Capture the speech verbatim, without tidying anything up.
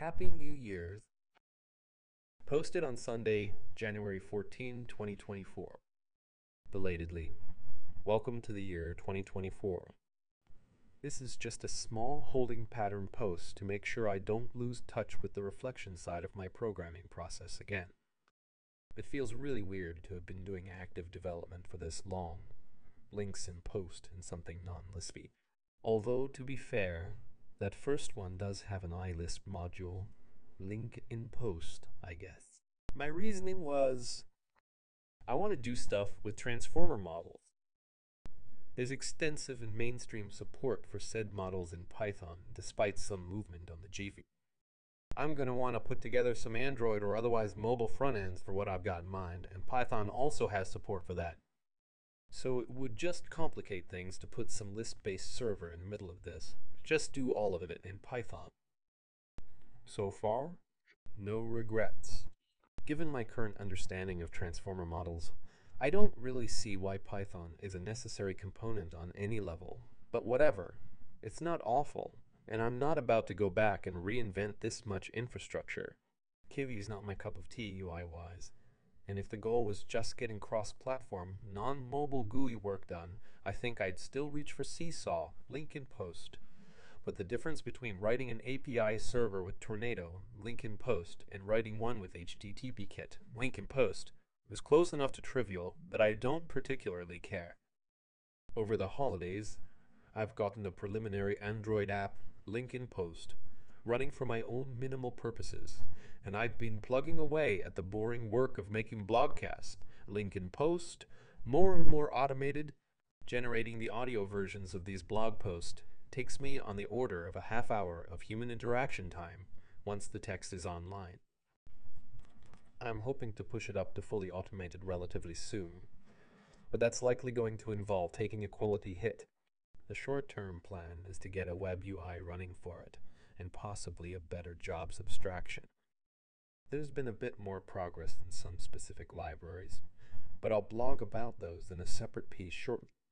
Happy New Year's. Posted on Sunday, January fourteenth, twenty twenty-four. Belatedly. Welcome to the year twenty twenty-four. This is just a small holding pattern post to make sure I don't lose touch with the reflection side of my programming process again. It feels really weird to have been doing active development for this long. Links in post and something non-Lispy. Although, to be fair, that first one does have an iLisp module. Link in post, I guess. My reasoning was, I want to do stuff with transformer models. There's extensive and mainstream support for said models in Python, despite some movement on the G V. I'm going to want to put together some Android or otherwise mobile front ends for what I've got in mind, and Python also has support for that. So it would just complicate things to put some Lisp-based server in the middle of this. Just do all of it in Python. So far, no regrets. Given my current understanding of transformer models, I don't really see why Python is a necessary component on any level. But whatever, it's not awful, and I'm not about to go back and reinvent this much infrastructure. Kiwi's not my cup of tea U I-wise, and if the goal was just getting cross-platform, non-mobile G U I work done, I think I'd still reach for Seesaw, link in post. But the difference between writing an A P I server with Tornado, link in post, and writing one with H T T P Kit, link in post, was close enough to trivial that I don't particularly care. Over the holidays, I've gotten a preliminary Android app, link in post, running for my own minimal purposes, and I've been plugging away at the boring work of making blogcasts, link in post, more and more automated. Generating the audio versions of these blog posts takes me on the order of a half hour of human interaction time once the text is online. I'm hoping to push it up to fully automated relatively soon, but that's likely going to involve taking a quality hit. The short-term plan is to get a web U I running for it, and possibly a better jobs abstraction. There's been a bit more progress in some specific libraries, but I'll blog about those in a separate piece shortly.